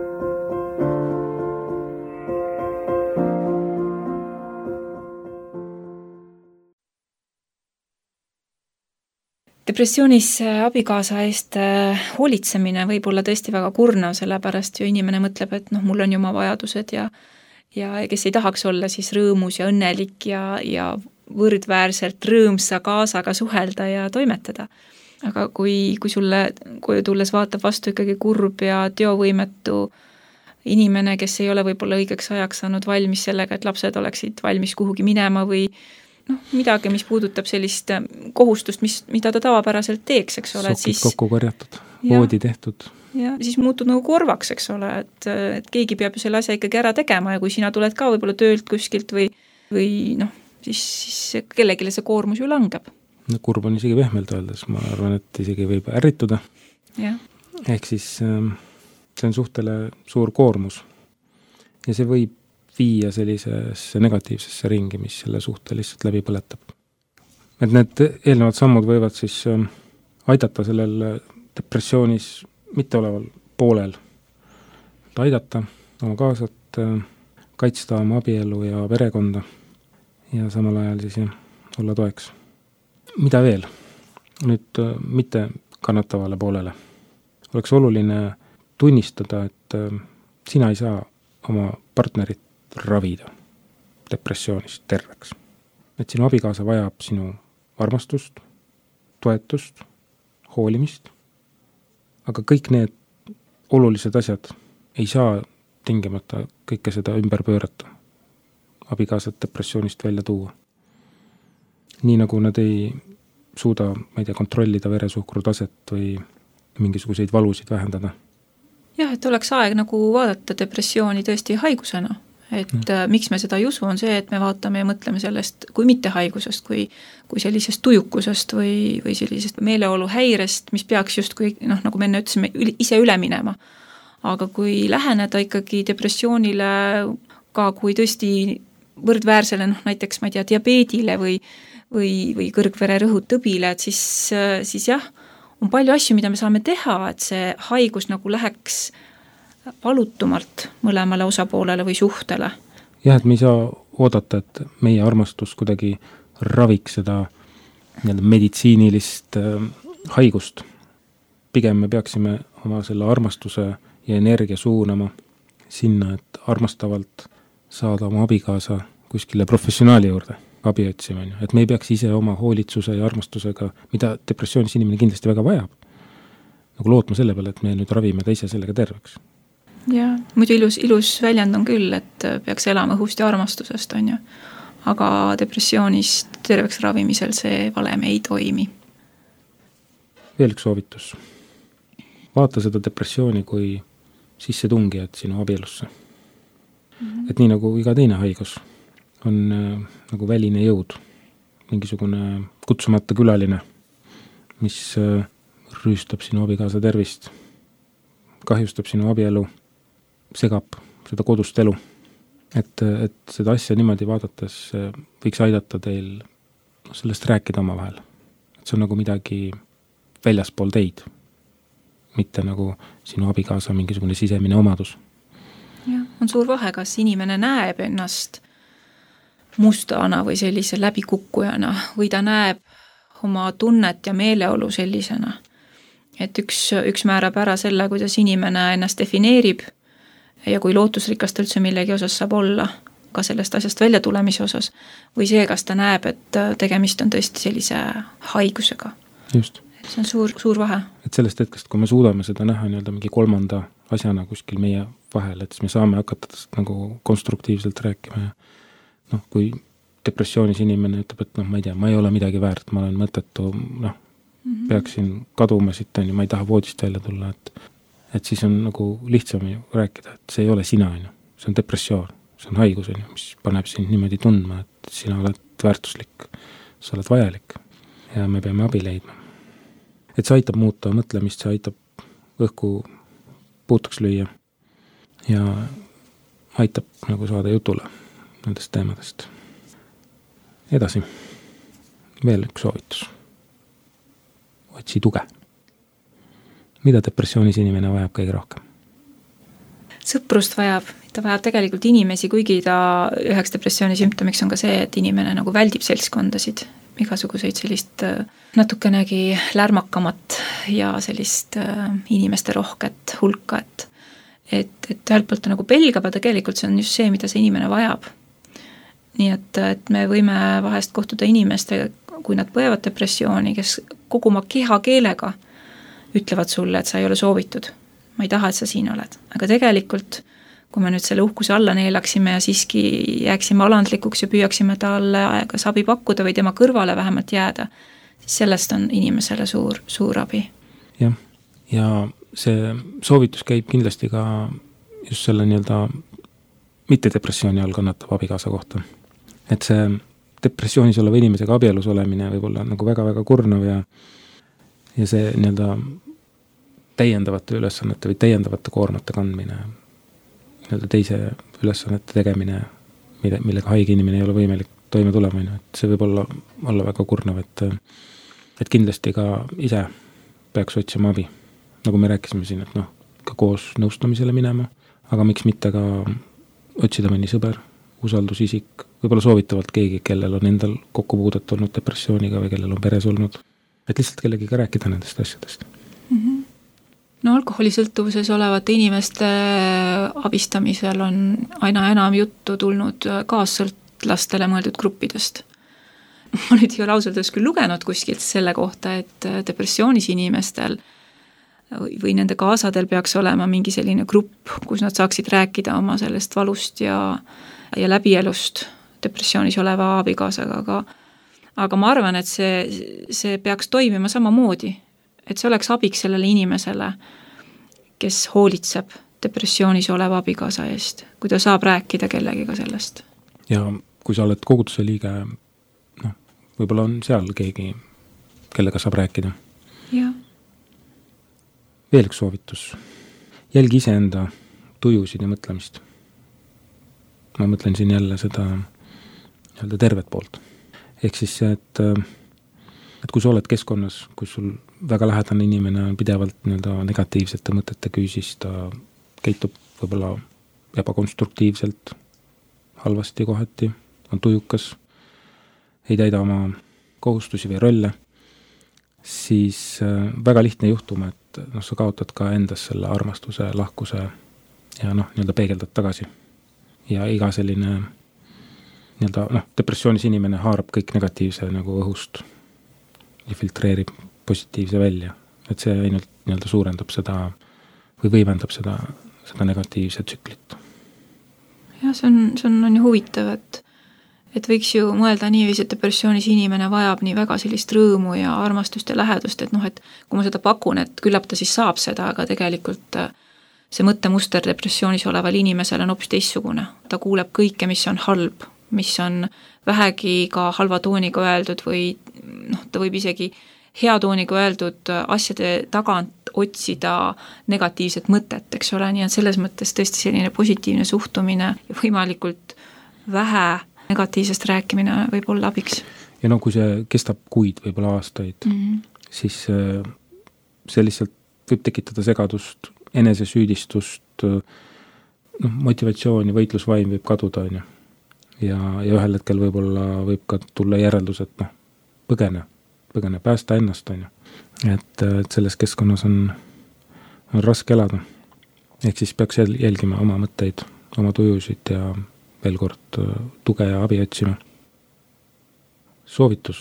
Depressioonis abikaasa eest hoolitsemine võib olla tõesti väga kurnav, sellepärast ju inimene mõtleb, et noh, mul on ju oma vajadused ja, ja kes ei tahaks olla siis rõõmus ja õnnelik ja, ja võrdväärselt rõõmsa kaasaga suhelda ja toimetada. Aga kui, kui sulle koju tulles vaatab vastu ikkagi kurb ja teovõimetu inimene, kes ei ole võib-olla õigeks ajaks saanud valmis sellega, et lapsed oleksid valmis kuhugi minema või noh, midagi, mis puudutab sellist kohustust, mis, mida ta tavapäraselt teeks, eks ole. Sokid siis, kokku korjatud, voodi tehtud. Ja siis muutud nagu korvaks, eks ole, et, et keegi peab ju selle asja ikkagi ära tegema ja kui sina tuled ka võib-olla töölt kuskilt või, või noh, siis, siis kellegile see koormus ju langeb. No, kurb on isegi vehmelt öeldes, ma arvan, et isegi võib ärrituda. Ja. Ehk siis see on suhtele suur koormus ja see võib viia sellisesse negatiivsesse ringi, mis selle suhte lihtsalt läbi põletab. Et need eelnevad sammud võivad siis aidata sellel depressioonis mitteoleval poolel aidata oma kaasat, kaitsta oma abielu ja perekonda ja samal ajal siis jah, olla toeks. Mida veel? Nüüd mitte kannatavale poolele. Oleks oluline tunnistada, et sina ei saa oma partnerit ravida depressioonist terveks. Et sinu abikaasa vajab sinu armastust, toetust, hoolimist, aga kõik need olulised asjad ei saa tingimata kõike seda ümber pöörata, abikaasat depressioonist välja tuua. Nii nagu nad ei suuda, ma ei tea, kontrollida veresuhkru taset või mingisuguseid valusid vähendada. Jah, et oleks aeg nagu vaadata depressiooni tõesti haigusena. Et mm. miks me seda ei usu, on see, et me vaatame ja mõtleme sellest kui mitte haigusest, kui, kui sellisest tujukusest või, või sellisest meeleolu häirest, mis peaks just kui, noh, nagu me enne ütlesime, ise üle minema. Aga kui läheneda ikkagi depressioonile ka kui tõesti võrdväärsele, noh, näiteks, ma ei tea, diabeedile või või, või kõrgvererõhu tõbile, et siis, siis jah, on palju asju, mida me saame teha, et see haigus nagu läheks valutumalt mõlemale osapoolele või suhtele. Jah, et me ei saa oodata, et meie armastus kuidagi raviks seda meditsiinilist haigust. Pigem me peaksime oma selle armastuse ja energia suunama sinna, et armastavalt saada oma abikaasa kuskile professionaali juurde abi otsima, et me ei peaks ise oma hoolitsuse ja armastusega, mida depressioonis inimene kindlasti väga vajab, nagu lootma selle peale, et me nüüd ravime teise sellega terveks. Ja, muidu ilus, ilus väljend on küll, et peaks elama õhust ja armastusest, on ju. Aga depressioonist terveks ravimisel see valem ei toimi. Veel üks soovitus. Vaata seda depressiooni kui sisse tungijad sinu abielusse. Mm-hmm. Et nii nagu iga teine haigus on äh, nagu väline jõud, mingisugune kutsumata külaline, mis äh, rüüstab sinu abikaasa tervist, kahjustab sinu abielu, segab seda kodust elu. Et, et seda asja niimoodi vaadates võiks aidata teil sellest rääkida oma vahel. Et see on nagu midagi väljaspool teid, mitte nagu sinu abikaasa mingisugune sisemine omadus. Ja, on suur vahe, kas inimene näeb ennast mustana või sellise läbikukkujana või ta näeb oma tunnet ja meeleolu sellisena. Et üks, üks määrab ära selle, kuidas inimene ennast defineerib ja kui lootusrikas ta üldse millegi osas saab olla, ka sellest asjast välja tulemise osas, või see, kas ta näeb, et tegemist on tõesti sellise haigusega. Just. Et see on suur, suur vahe. Et sellest hetkest, kui me suudame seda näha nii-öelda mingi kolmanda asjana kuskil meie vahel, et siis me saame hakata nagu konstruktiivselt rääkima ja noh, kui depressioonis inimene ütleb, et noh, ma ei tea, ma ei ole midagi väärt, ma olen mõttetu, noh, mm-hmm. peaksin kaduma siit, on ju, ma ei taha voodist välja tulla, et, et siis on nagu lihtsam ju rääkida, et see ei ole sina, on ju, see on depressioon, see on haigus, on ju, mis paneb sind niimoodi tundma, et sina oled väärtuslik, sa oled vajalik ja me peame abi leidma. Et see aitab muuta mõtlemist, see aitab õhku puutuks lüüa ja aitab nagu saada jutule nendest teemadest. Edasi, veel üks soovitus. Otsi tuge. Mida depressioonis inimene vajab kõige rohkem? Sõprust vajab. Ta vajab tegelikult inimesi, kuigi ta üheks depressiooni sümptomiks on ka see, et inimene nagu väldib seltskondasid, igasuguseid sellist natukenegi lärmakamat ja sellist inimeste rohket hulka, et, et, et ühelt poolt ta nagu pelgab, aga tegelikult see on just see, mida see inimene vajab. Nii et, et me võime vahest kohtuda inimestega, kui nad põevad depressiooni, kes kogu oma keha keelega ütlevad sulle, et sa ei ole soovitud. Ma ei taha, et sa siin oled. Aga tegelikult, kui me nüüd selle uhkuse alla neelaksime ja siiski jääksime alandlikuks ja püüaksime talle kas abi pakkuda või tema kõrvale vähemalt jääda, siis sellest on inimesele suur, suur abi. Jah, ja see soovitus käib kindlasti ka just selle nii-öelda mitte depressiooni all kannatav abikaasa kohta. Et see depressioonis oleva inimesega abielus olemine võib olla nagu väga-väga kurnav ja, ja see nii-öelda täiendavate ülesannete või täiendavate koormate kandmine, nii-öelda teise ülesannete tegemine, mille, millega haige inimene ei ole võimelik toime tulema, et see võib olla, olla väga kurnav, et, et kindlasti ka ise peaks otsima abi. Nagu me rääkisime siin, et noh, ka koos nõustamisele minema, aga miks mitte ka otsida mõni sõber, usaldusisik, võib-olla soovitavalt keegi, kellel on endal kokkupuudet olnud depressiooniga või kellel on peres olnud, et lihtsalt kellegiga rääkida nendest asjadest. Mm-hmm. No alkoholisõltuvuses olevate inimeste abistamisel on aina enam juttu tulnud kaassõltlastele mõeldud gruppidest. Ma nüüd ei ole ausalt öeldes küll lugenud kuskilt selle kohta, et depressioonis inimestel või nende kaasadel peaks olema mingi selline grupp, kus nad saaksid rääkida oma sellest valust ja, ja läbielust depressioonis oleva abikaasaga, aga, aga ma arvan, et see, see peaks toimima samamoodi, et see oleks abiks sellele inimesele, kes hoolitseb depressioonis oleva abikaasa eest, kui ta saab rääkida kellegiga sellest. Ja kui sa oled koguduse liige, noh, võib-olla on seal keegi, kellega saab rääkida. Jah. Veel üks soovitus. Jälgi iseenda tujusid ja mõtlemist. Ma mõtlen siin jälle seda jälle tervet poolt. Ehk siis see, et, et kui sa oled keskkonnas, kui sul väga lähedane inimene on pidevalt nii-öelda negatiivsete mõtete küüsis, ta käitub võib-olla ebakonstruktiivselt, halvasti kohati, on tujukas, ei täida oma kohustusi või rolle, siis väga lihtne juhtuma, et noh, sa kaotad ka endas selle armastuse, lahkuse ja noh, nii-öelda peegeldad tagasi. Ja iga selline nii-öelda, noh, depressioonis inimene haarab kõik negatiivse nagu õhust ja filtreerib positiivse välja. Et see ainult nii-öelda suurendab seda või võimendab seda, seda negatiivse tsüklit. Ja see on, see on, on ju huvitav, et et võiks ju mõelda niiviisi, et depressioonis inimene vajab nii väga sellist rõõmu ja armastust ja lähedust, et noh, et kui ma seda pakun, et küllap ta siis saab seda, aga tegelikult see mõttemuster depressioonis oleval inimesel on hoopis teissugune. Ta kuuleb kõike, mis on halb, mis on vähegi ka halva tooniga öeldud või noh, ta võib isegi hea tooniga öeldud asjade tagant otsida negatiivset mõtet, eks ole, nii et selles mõttes tõesti selline positiivne suhtumine ja võimalikult vähe negatiivsest rääkimine võib olla abiks. Ja no kui see kestab kuid, võib-olla aastaid, mm-hmm. siis see lihtsalt võib tekitada segadust, enesesüüdistust, noh, motivatsiooni, võitlusvaim võib kaduda, on ju. Ja, ja ühel hetkel võib-olla võib ka tulla järeldus, et noh, põgene, põgene, päästa ennast, on ju. Et, et selles keskkonnas on, on raske elada. Ehk siis peaks jälgima oma mõtteid, oma tujusid ja veel kord tuge ja abi otsima. Soovitus.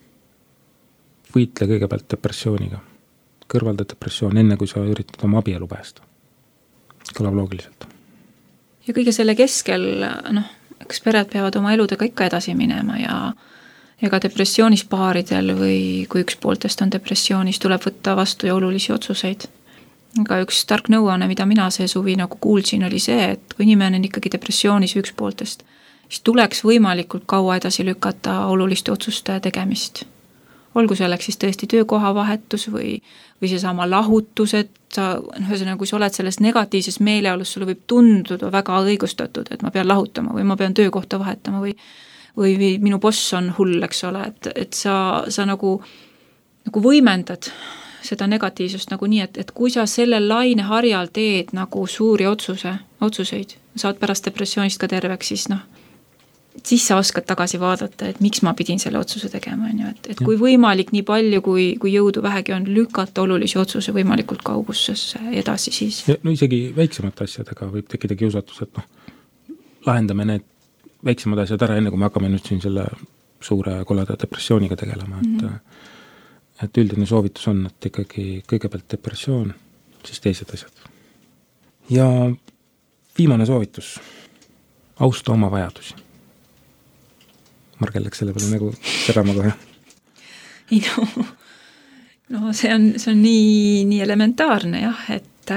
Võitle kõigepealt depressiooniga. Kõrvalda depressioon enne, kui sa üritad oma abielu päästa. Kõlab loogiliselt. Ja kõige selle keskel, noh, eks pered peavad oma eludega ikka edasi minema ja ega depressioonis paaridel või kui üks pooltest on depressioonis, tuleb võtta vastu ja olulisi otsuseid. Aga üks tark nõuanne, mida mina see suvi nagu kuulsin, oli see, et kui inimene on ikkagi depressioonis üks pooltest, siis tuleks võimalikult kaua edasi lükata oluliste otsuste tegemist. Olgu selleks siis tõesti töökoha vahetus või, või see sama lahutus, et sa, ühesõnaga, kui sa oled selles negatiivses meeleolus, sulle võib tunduda väga õigustatud, et ma pean lahutama või ma pean töökohta vahetama või, või, või minu boss on hull, eks ole, et, et sa, sa nagu, nagu võimendad seda negatiivsust nagu nii, et, et kui sa selle laine harjal teed nagu suuri otsuse, otsuseid, saad pärast depressioonist ka terveks, siis noh, siis sa oskad tagasi vaadata, et miks ma pidin selle otsuse tegema, on ju, et, et kui võimalik nii palju, kui, kui jõudu vähegi on lükata olulisi otsuse võimalikult kaugusesse edasi, siis. Ja, no isegi väiksemate asjadega võib tekkida kiusatus, et noh, lahendame need väiksemad asjad ära, enne kui me hakkame nüüd siin selle suure koleda depressiooniga tegelema, et mm-hmm. et üldine soovitus on, et ikkagi kõigepealt depressioon, siis teised asjad. Ja viimane soovitus, austa oma vajadusi. Margel läks selle peale nagu terama kohe. Ei no, no see on, see on nii, nii elementaarne jah, et,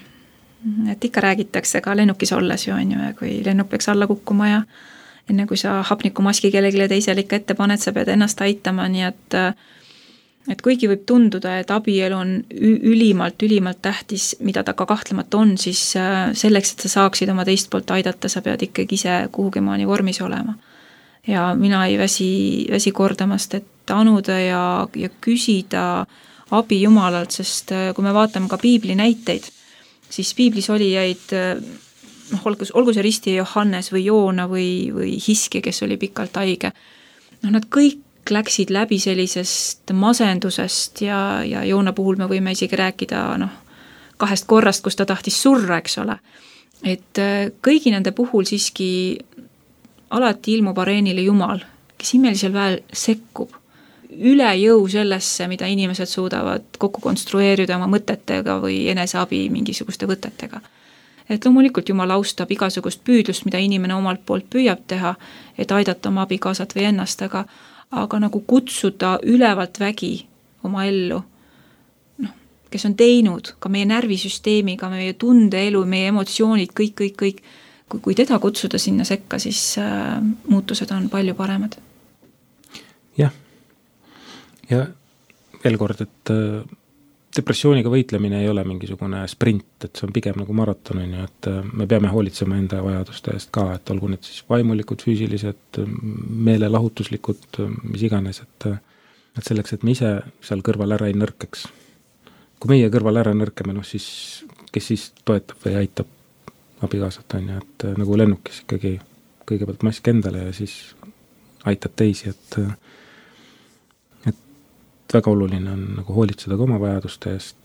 et ikka räägitakse ka lennukis olles ju on ju, kui lennuk peaks alla kukkuma ja enne kui sa hapnikumaski kellegile teisele ikka ette paned, sa pead ennast aitama, nii et et kuigi võib tunduda, et abielu on ülimalt, ülimalt tähtis, mida ta ka kahtlemata on, siis selleks, et sa saaksid oma teist poolt aidata, sa pead ikkagi ise kuhugi maani vormis olema. Ja mina ei väsi, väsi kordamast, et anuda ja, ja küsida abi Jumalalt, sest kui me vaatame ka piibli näiteid, siis piiblis olijaid, noh, olgu, olgu see risti Johannes või Joona või, või Hiske, kes oli pikalt haige, noh, nad kõik läksid läbi sellisest masendusest ja, ja Joona puhul me võime isegi rääkida noh, kahest korrast, kus ta tahtis surra, eks ole. Et kõigi nende puhul siiski alati ilmub areenile Jumal, kes imelisel väel sekkub üle jõu sellesse, mida inimesed suudavad kokku konstrueerida oma mõtetega või eneseabi mingisuguste võtetega. Et loomulikult Jumal austab igasugust püüdlust, mida inimene omalt poolt püüab teha, et aidata oma abikaasat või ennast, aga aga nagu kutsuda ülevalt vägi oma ellu, noh, kes on teinud ka meie närvisüsteemiga, meie tundeelu, meie emotsioonid, kõik, kõik, kõik, kui, kui teda kutsuda sinna sekka, siis äh, muutused on palju paremad. Jah, ja veel kord, et äh, depressiooniga võitlemine ei ole mingisugune sprint, et see on pigem nagu maraton, et me peame hoolitsema enda vajaduste eest ka, et olgu need siis vaimulikud, füüsilised, meelelahutuslikud, mis iganes, et, et selleks, et me ise seal kõrval ära ei nõrkeks. Kui meie kõrval ära nõrkeme, no siis, kes siis toetab või aitab abikaasat, on ju, et nagu lennukis ikkagi kõigepealt mask endale ja siis aitad teisi, et väga oluline on nagu hoolitseda ka oma vajaduste eest.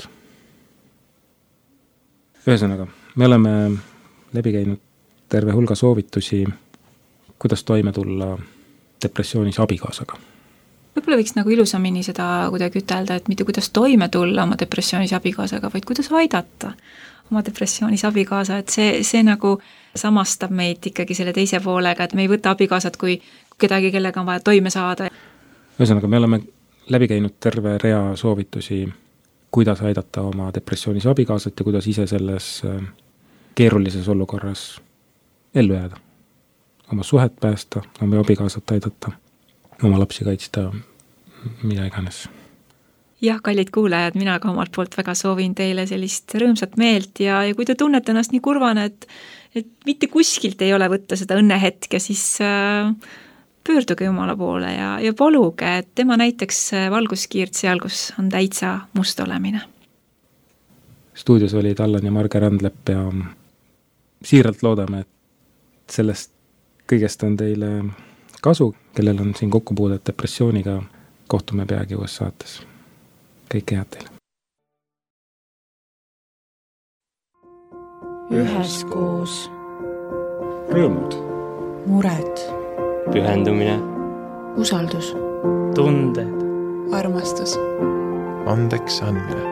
Ühesõnaga, me oleme läbi käinud terve hulga soovitusi, kuidas toime tulla depressioonis abikaasaga. Võib-olla võiks nagu ilusamini seda kuidagi ütelda, et mitte kuidas toime tulla oma depressioonis abikaasaga, vaid kuidas aidata oma depressioonis abikaasa, et see, see nagu samastab meid ikkagi selle teise poolega, et me ei võta abikaasat kui kedagi, kellega on vaja toime saada. Ühesõnaga, me oleme läbi käinud terve rea soovitusi, kuidas aidata oma depressioonis abikaasat ja kuidas ise selles keerulises olukorras ellu jääda. Oma suhet päästa, oma abikaasat aidata, oma lapsi kaitsta, mida iganes. jah, kallid kuulajad, mina ka omalt poolt väga soovin teile sellist rõõmsat meelt ja, ja kui te tunnete ennast nii kurvana, et, et mitte kuskilt ei ole võtta seda õnnehetke, siis äh, pöörduge Jumala poole ja, ja paluge, et tema näiteks valguskiirt seal, kus on täitsa must olemine. Stuudios olid Allan ja Marge Randlepp ja siiralt loodame, et sellest kõigest on teile kasu, kellel on siin kokkupuudet depressiooniga, kohtume peagi uues saates. Kõike head teile. Üheskoos. Rõõmud. Mured. Pühendumine. Usaldus. Tunded. Armastus. Andeks andmine.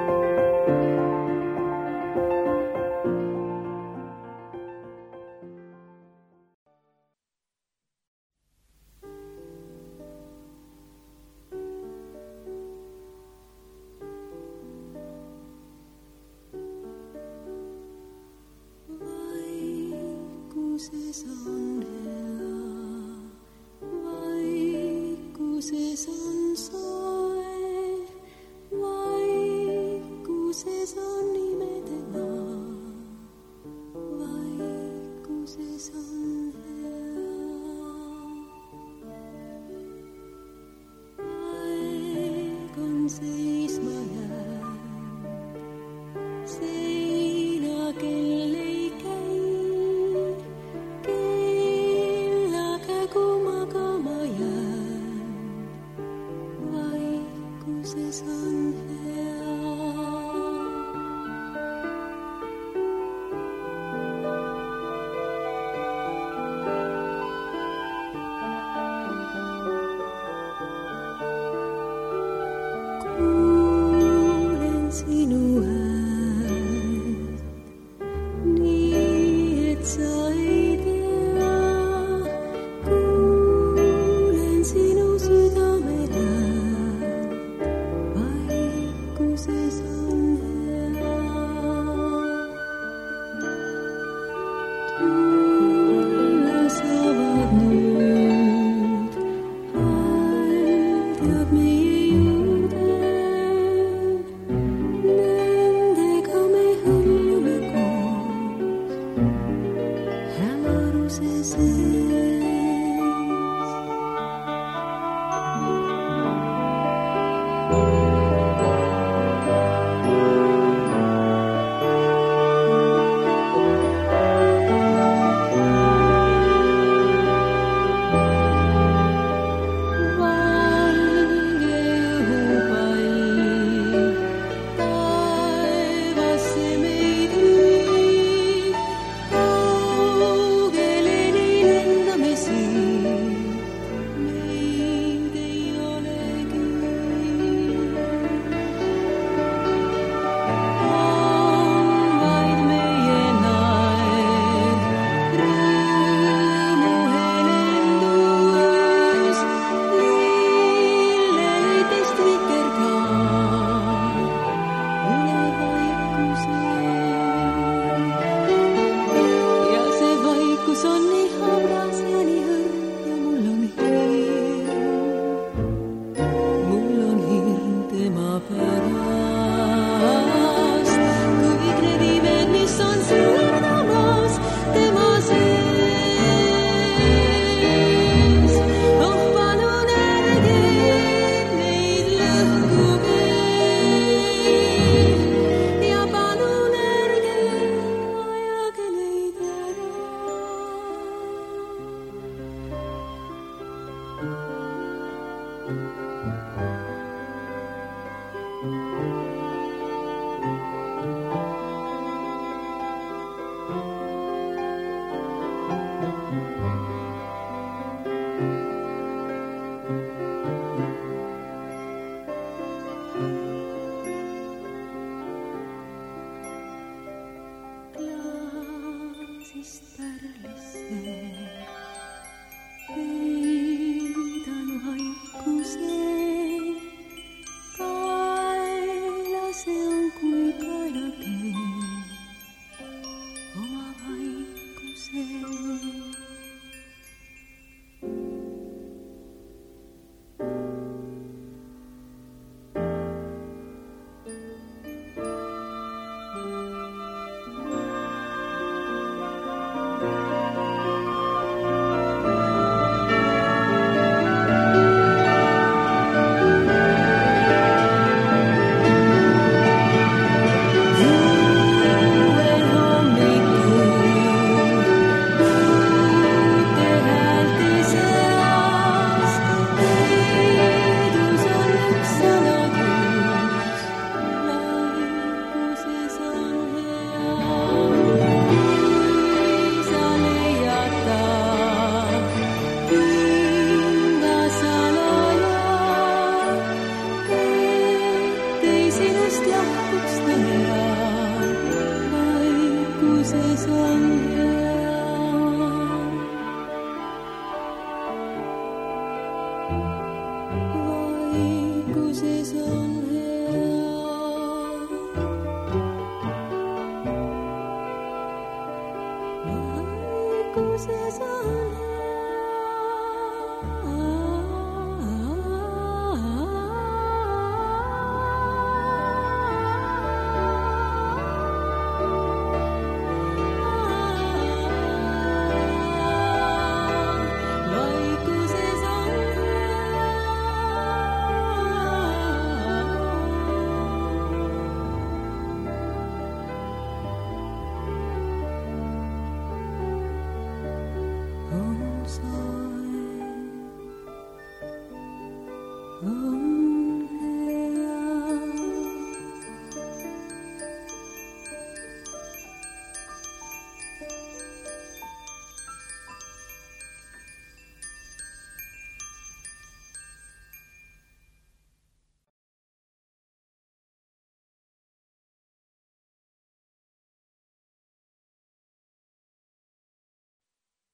Thank you.